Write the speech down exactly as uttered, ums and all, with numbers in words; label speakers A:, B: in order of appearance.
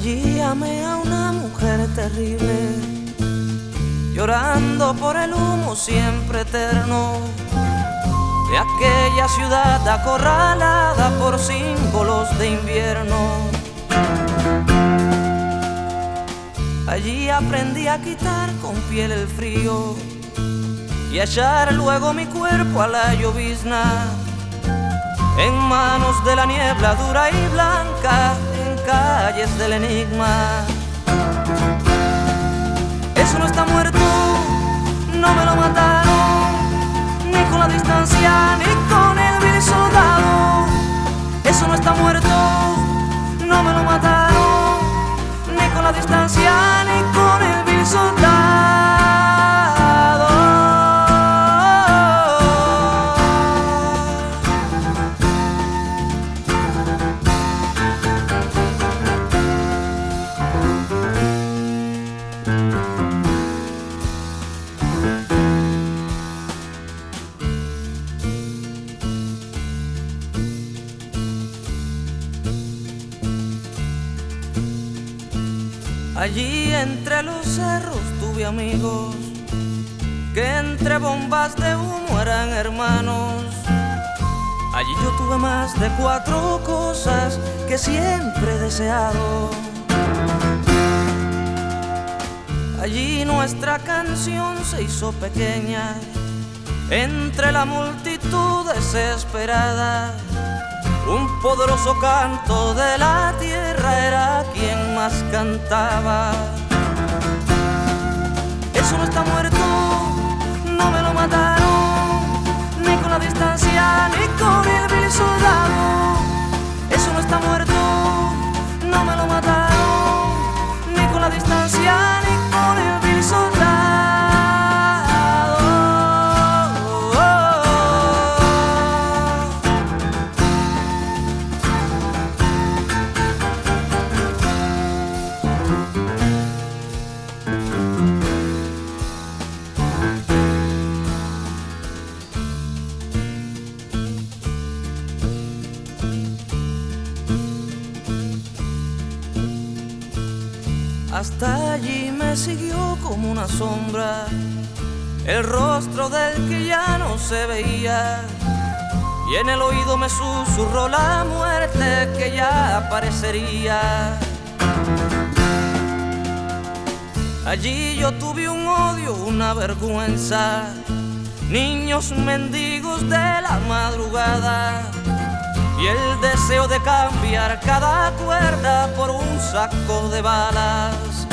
A: Allí amé a una mujer terrible, llorando por el humo siempre eterno de aquella ciudad acorralada por símbolos de invierno. Allí aprendí a quitar con piel el frío y a echar luego mi cuerpo a la llovizna, en manos de la niebla dura y blanca, en calles del enigma. Eso no está muerto, no me lo mataron, ni con la distancia, ni con el vil soldado. Eso no está muerto, no me lo mataron, ni con la distancia, ni con el vil soldado. Allí entre los cerros tuve amigos que entre bombas de humo eran hermanos. Allí yo tuve más de cuatro cosas que siempre he deseado. Allí nuestra canción se hizo pequeña entre la multitud desesperada. Un poderoso canto de la tierra era quien más cantaba. Eso no está muerto, no me lo mataron, ni con la distancia, ni con el vil soldado. Eso no está muerto, no me lo mataron, ni con la distancia, ni con el vil soldado. Hasta allí me siguió como una sombra el rostro del que ya no se veía, y en el oído me susurró la muerte que ya aparecería. Allí yo tuve un odio, una vergüenza, niños mendigos de la madrugada, y el deseo de cambiar cada cuerda por un saco de balas.